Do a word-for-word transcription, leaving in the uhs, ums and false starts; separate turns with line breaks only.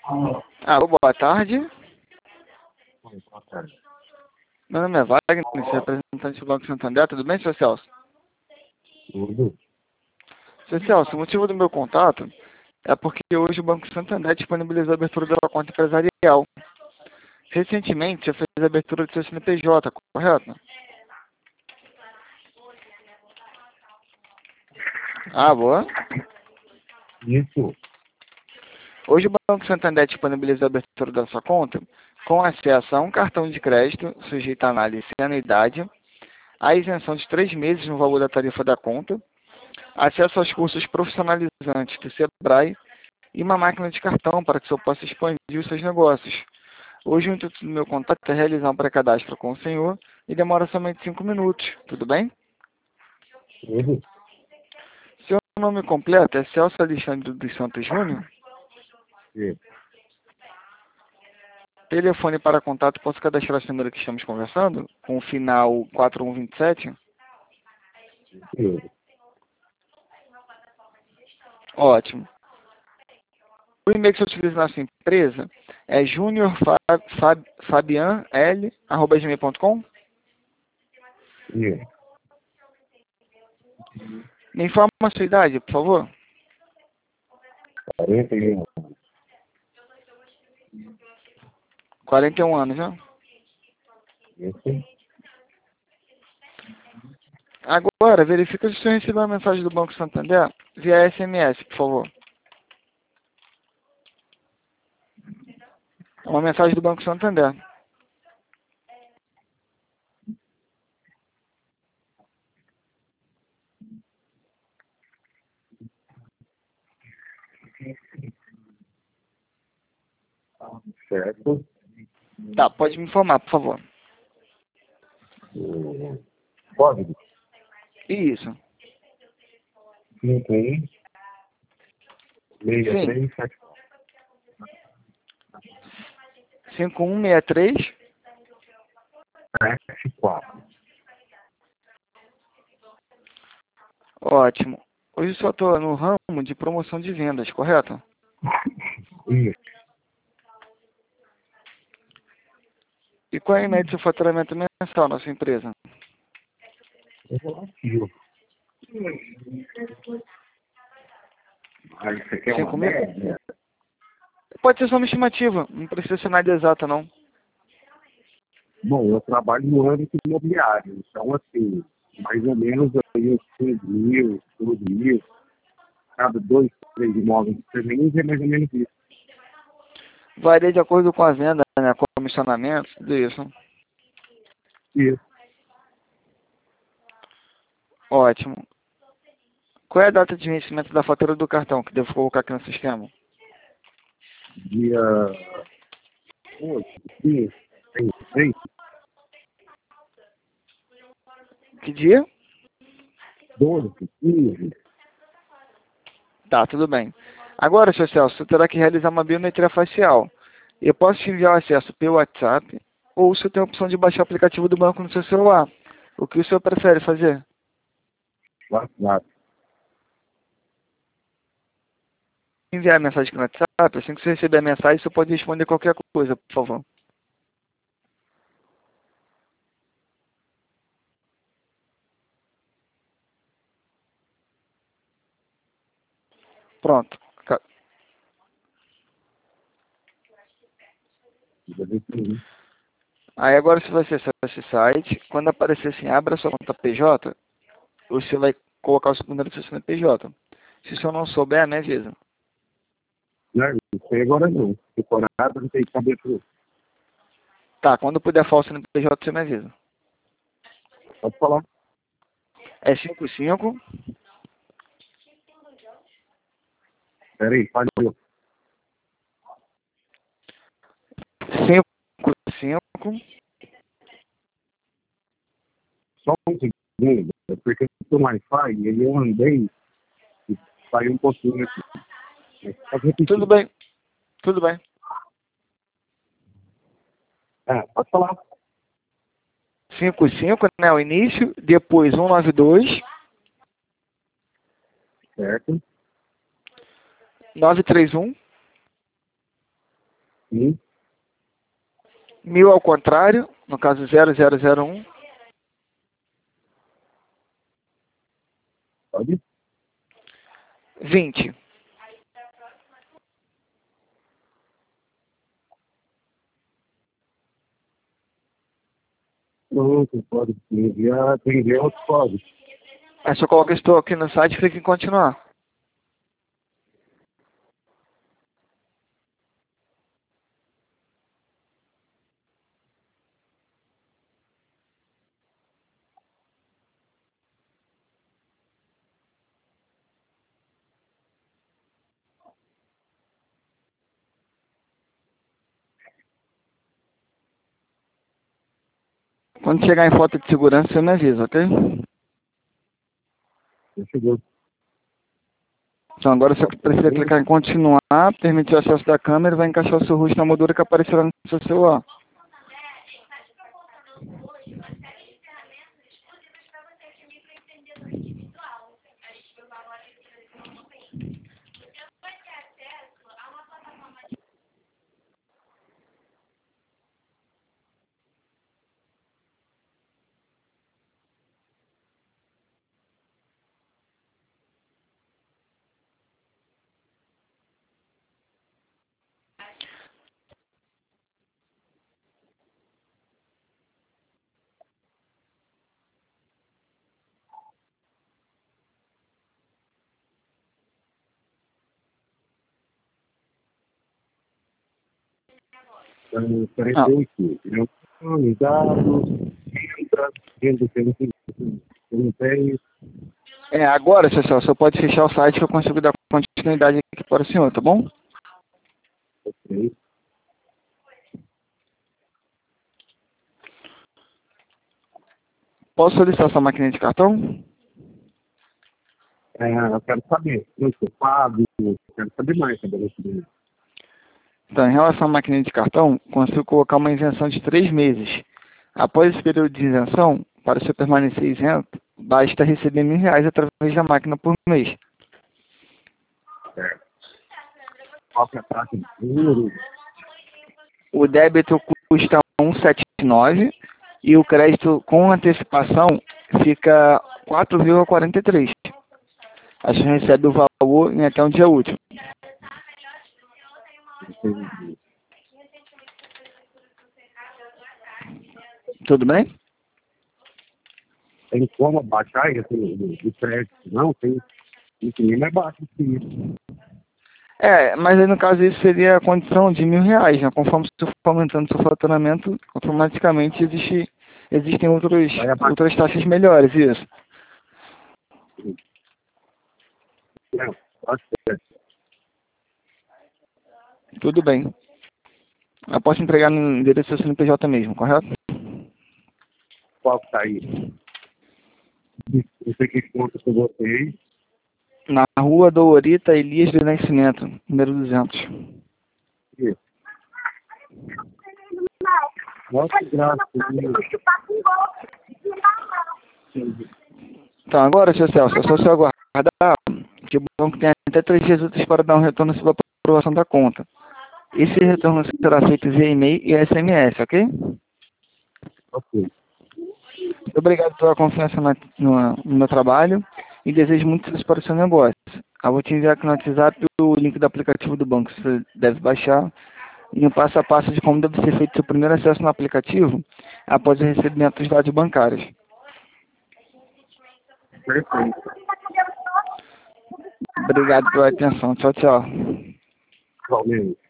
Ah, boa tarde.
Boa tarde.
Meu nome é Wagner, sou representante do Banco Santander. Tudo bem, senhor Celso?
Tudo.
Senhor Celso, o motivo do meu contato é porque hoje o Banco Santander disponibilizou a abertura da sua conta empresarial. Recentemente, você fez a abertura do seu C N P J, correto? Ah, boa.
Isso.
Hoje o Banco Santander disponibilizou a abertura da sua conta com acesso a um cartão de crédito sujeito à análise sem anuidade, a isenção de três meses no valor da tarifa da conta, acesso aos cursos profissionalizantes do Sebrae e uma máquina de cartão para que o senhor possa expandir os seus negócios. Hoje o intuito do meu contato é realizar um pré-cadastro com o senhor e demora somente cinco minutos, tudo bem?
Tudo.
Seu nome completo é Celso Alexandre dos Santos Júnior?
Isso.
Telefone para contato, posso cadastrar esse número que estamos conversando? Com o final quatro um dois sete?
Tudo.
Ótimo. O e-mail que você utiliza na sua empresa é juniorfabianl arroba gmail ponto com?
Isso.
Me informa a sua idade, por favor.
quarenta e um.
quarenta e um anos, né?
Isso.
Agora, verifica se o senhor recebeu uma mensagem do Banco Santander via S M S, por favor. É uma mensagem do Banco Santander.
Certo.
Tá, pode me informar, por favor.
O código
Isso.
cinco um seis
Sim.
três sete
cinco um seis três.
sete quatro.
Ótimo. Hoje eu só estou no ramo de promoção de vendas, correto?
Isso.
E qual é a média do seu faturamento mensal na sua empresa?
É relativo. Aí você quer uma
cinco mil?
média?
Pode ser só uma estimativa, não precisa ser nada exata, não.
Bom, eu trabalho no âmbito imobiliário, então assim, mais ou menos aí uns quinze mil, doze mil, cada dois, três imóveis por mês é mais ou menos isso.
Varia de acordo com a venda, né? Comissionamento, tudo isso.
Isso.
Ótimo. Qual é a data de vencimento da fatura do cartão que devo colocar aqui no sistema?
Dia doze, quinze, seis, seis,
Que dia?
doze, quinze.
Tá, tudo bem. Agora, senhor Celso, você terá que realizar uma biometria facial. Eu posso te enviar o acesso pelo WhatsApp ou você tem a opção de baixar o aplicativo do banco no seu celular. O que o senhor prefere fazer?
WhatsApp.
Enviar a mensagem aqui no WhatsApp, assim que você receber a mensagem, você pode responder qualquer coisa, por favor. Pronto. Ca- Aí agora se você acessar esse site, quando aparecer assim, abra sua conta P J, você vai colocar o seu número do seu C N P J. Se o senhor não souber, me avisa.
Não, não sei agora não. Decorado, não tem que saber tudo.
Tá, quando puder falar o C N P J, você me avisa.
Pode falar.
É cinco cinco,
Peraí, falhou.
cinco cinco,
Só um segundo, é porque o Wi-Fi, ele eu andei e saiu um pouquinho aqui. Pode repetir.
tudo bem, tudo bem.
É, pode falar.
cinco cinco, né, o início, depois cento e noventa e dois,
Certo.
novecentos e trinta e um,
Sim.
Mil ao contrário, no caso zero zero zero um.
Pode?
vinte.
Pronto, pode enviar, tem enviar outro código.
Aí só coloca estou aqui no site e clica em continuar. Quando chegar em foto de segurança, você me avisa, ok?
Já chegou.
Então agora você precisa clicar em continuar, permitir o acesso da câmera e vai encaixar o seu rosto na moldura que aparecerá no seu celular.
Então,
Ah,
apareceu aqui. Eu nome, dados, entra, dentro do que eu não tenho.
é, agora, seu Celso, você pode fechar o site que eu consigo dar continuidade aqui para o senhor, tá bom?
Ok.
Posso solicitar sua máquina de cartão?
É, eu quero saber. Eu sou pago, eu quero saber mais sobre isso.
Então, em relação à máquina de cartão, consigo colocar uma isenção de três meses. Após esse período de isenção, para o senhor permanecer isento, basta receber mil reais através da máquina por mês.
Certo. Qual que é a taxa de juros?
O débito custa cento e setenta e nove e o crédito com antecipação fica quatro vírgula quarenta e três. A gente recebe o valor em até um dia útil.
Entendi.
Tudo bem?
Tem como baixar esse o crédito? Não, tem. Isso nem é baixo que isso.
É, mas aí no caso isso seria a condição de mil reais, né? Conforme você for aumentando seu faturamento, automaticamente existe, existem outros,
Vai abaixar.
outras taxas melhores, isso.
Não, acho que é.
Tudo bem. Eu posso entregar no endereço do C N P J mesmo, correto?
Qual que tá aí? Não sei que conta com vocês.
Na rua Dourita Elias do Nascimento, número duzentos.
Isso. Nossa, graças a Deus.
Então agora, seu Celso, é só você aguardar que o banco tem até três dias úteis para dar um retorno sobre a aprovação da conta. Esse retorno será feito via e-mail e S M S, ok?
Ok.
Muito obrigado pela confiança na- no, no meu trabalho e desejo muito sucesso para o seu negócio. Eu vou te enviar aqui no WhatsApp o link do aplicativo do banco que você deve baixar e um passo a passo de como deve ser feito seu primeiro acesso no aplicativo após o recebimento dos dados bancários.
Perfeito.
Obrigado pela atenção. Tchau, tchau.
Valeu.